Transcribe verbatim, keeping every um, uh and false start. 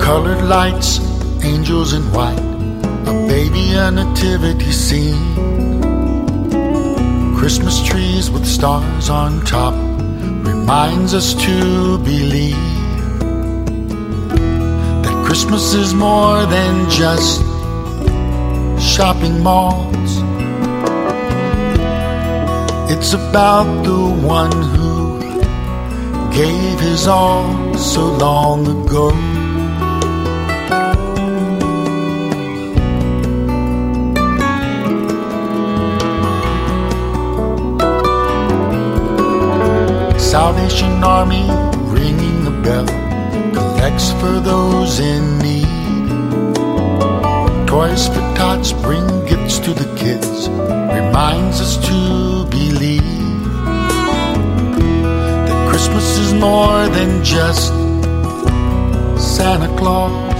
Colored lights, angels in white, a baby, a nativity scene. Christmas trees with stars on top reminds us to believe that Christmas is more than just shopping malls. It's about the one who gave his all so long ago. Salvation Army ringing the bell collects for those in need. Toys for Tots bring gifts to the kids, reminds us to believe that Christmas is more than just Santa Claus.